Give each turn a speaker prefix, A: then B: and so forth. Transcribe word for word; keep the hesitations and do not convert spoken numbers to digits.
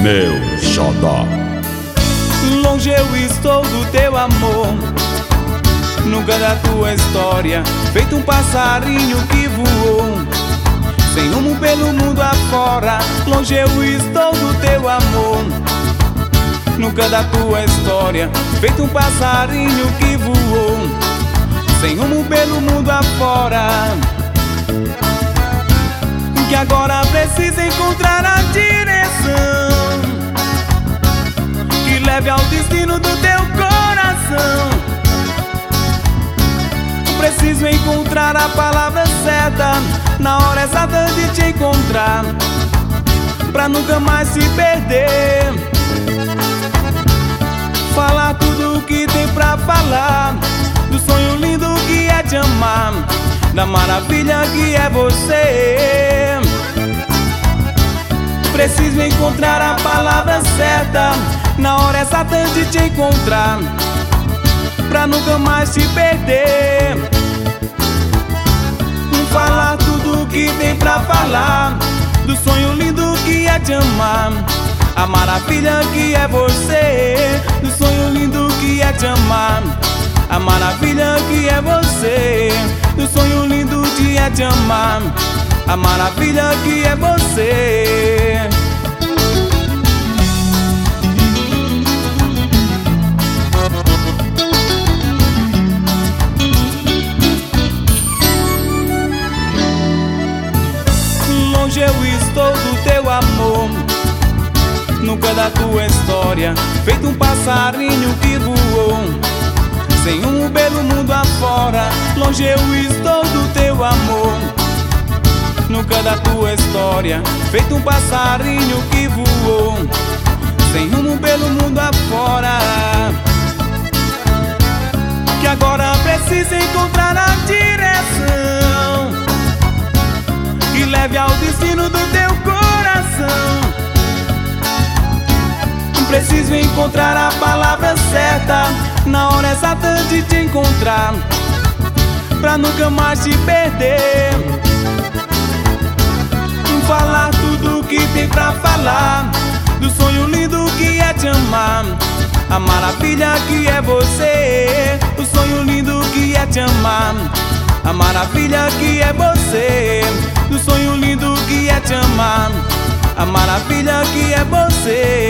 A: Meu xodó.
B: Longe eu estou do teu amor, nunca da tua história, feito um passarinho que voou sem rumo pelo mundo afora. Longe eu estou do teu amor, nunca da tua história, feito um passarinho que voou sem rumo pelo mundo afora. Que agora precisa encontrar a direção que leve ao destino do teu coração. Preciso encontrar a palavra certa na hora exata de te encontrar, pra nunca mais se perder. Falar tudo o que tem pra falar, do sonho lindo que é te amar, da maravilha que é você. Preciso encontrar a palavra certa na hora exata de te encontrar, pra nunca mais te perder. Falar tudo o que tem pra falar, do sonho lindo que é te amar, a maravilha que é você. Do sonho lindo que é te amar, a maravilha que é você. Do sonho lindo que é te amar, a maravilha que é você. Longe eu estou do teu amor, nunca da tua história, feito um passarinho que voou sem rumo pelo mundo afora. Longe eu estou do teu amor, nunca da tua história, feito um passarinho que voou sem rumo pelo mundo afora. Que agora precisa encontrar a direção que leve ao destino do teu coração. Preciso encontrar a palavra certa na hora exata de te encontrar, pra nunca mais te perder. Falar tudo o que tem pra falar, do sonho lindo que é te amar, a maravilha que é você. O sonho lindo que é te amar, a maravilha que é você. Do sonho lindo que é te amar, a maravilha que é você.